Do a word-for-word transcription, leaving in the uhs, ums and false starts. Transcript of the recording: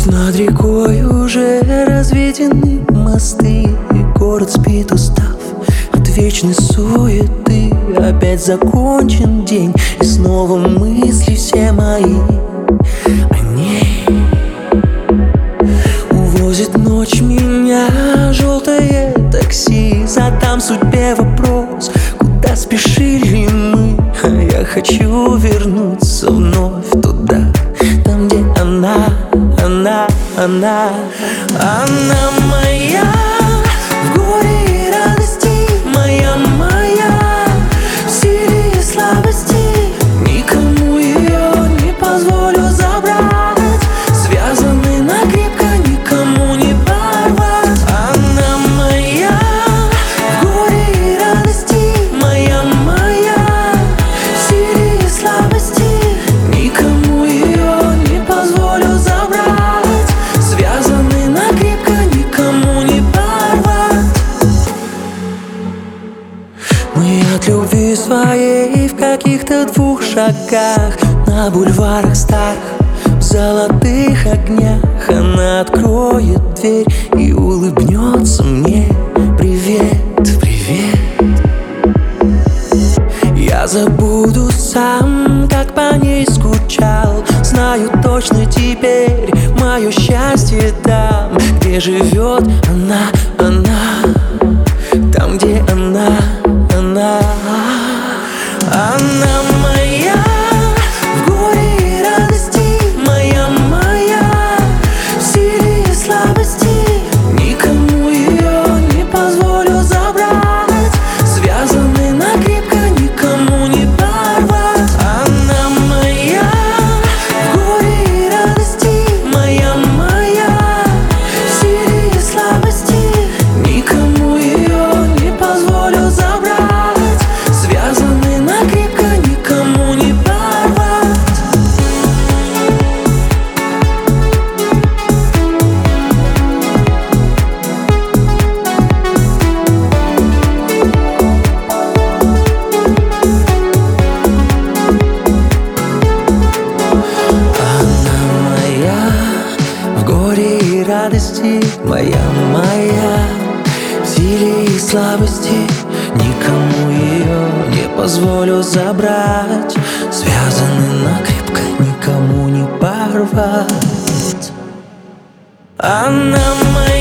Над рекой уже разведены мосты, и город спит, устав от вечной суеты. Опять закончен день, и снова мысли все мои о ней. Увозит ночь меня желтое такси. Задам судьбе вопрос, куда спешили мы. А я хочу вернуться вновь туда, там, где она, она, она. Она моя в горе и радости, моя, моя в силе и слабости. Никому ее не позволю забрать, связаны накрепко, никому не порвать. Она моя в горе и радости, моя, моя в силе и слабости. Никому ее не позволю забрать, связаны накрепко, никому не порвать. Мы от любви своей в каких-то двух шагах, на бульварах старых, в золотых огнях. Она откроет дверь и улыбнется мне: привет, привет. Я забуду сам, как по ней скучал. Знаю точно теперь, мое счастье там, где живет она, она. Там, где она, она. Она моя в горе и радости, моя, моя в силе и слабости. Никому ее не позволю забрать, связаны накрепко, никому не порвать. Она моя в горе и радости, моя, моя в силе и слабости. Никому ее не позволю забрать, связаны накрепко, никому не порвать. Она моя в горе и радости, моя, моя в силе и слабости. Никому ее не позволю забрать, связаны накрепко, никому не порвать. Она моя